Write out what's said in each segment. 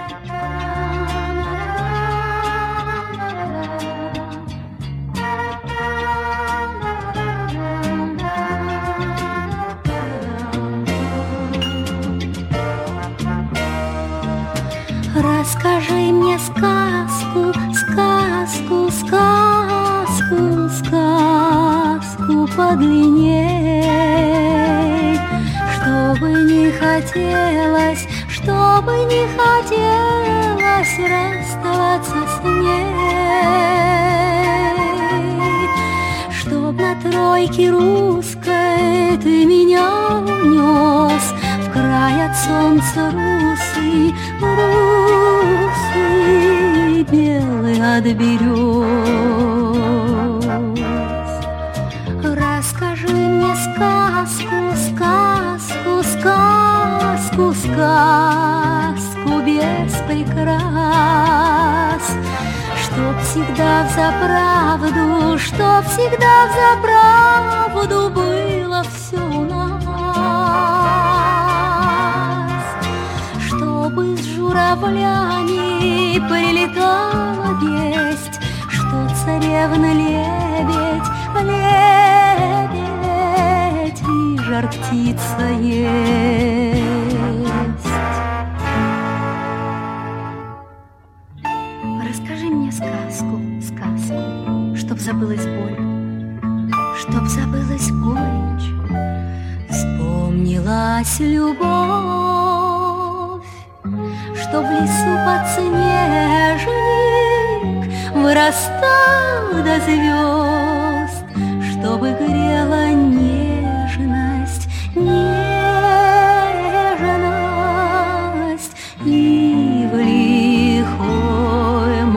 Расскажи мне сказку, сказку, сказку, сказку подлинней, чтобы не хотелось расставаться с ней, чтоб на тройке русской ты меня унес в край от солнца русый, русый, белый от берез. Расскажи мне сказку, сказку, сказку, сказку без прикрас, чтоб всегда взаправду, чтоб всегда взаправду было все у нас, чтобы с журавлями прилетала весть, что царевна лебедь, лебедь, и жар птица есть. Расскажи мне сказку, сказку, чтоб забылась боль, чтоб забылась горечь, вспомнилась любовь, что в лесу подснежник вырастал до звезд, чтобы грела нежность, нежность и в лихой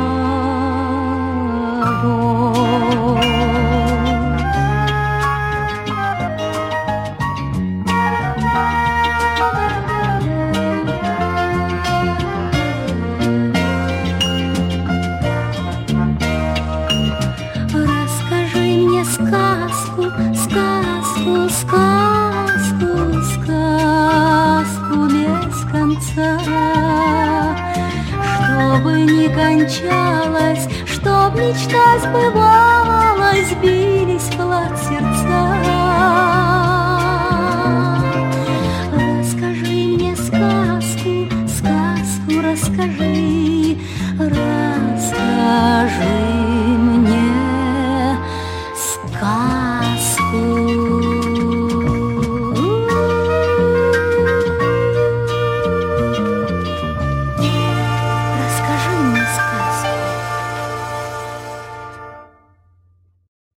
морозь. Расскажи мне сказку, сказку, сказку, сказку без конца, чтобы не кончалась, чтоб мечта сбывалась, бились в лад сердца. Расскажи мне сказку, сказку, расскажи.